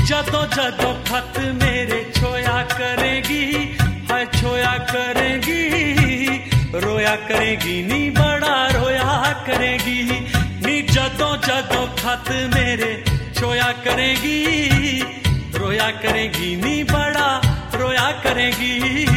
जदों जदों खत मेरे छोया करेगी, हाय छोया करेगी, रोया करेगी नी बड़ा रोया करेगी नी। जदों जदों खत मेरे छोया करेगी, रोया करेगी नी बड़ा रोया करेगी।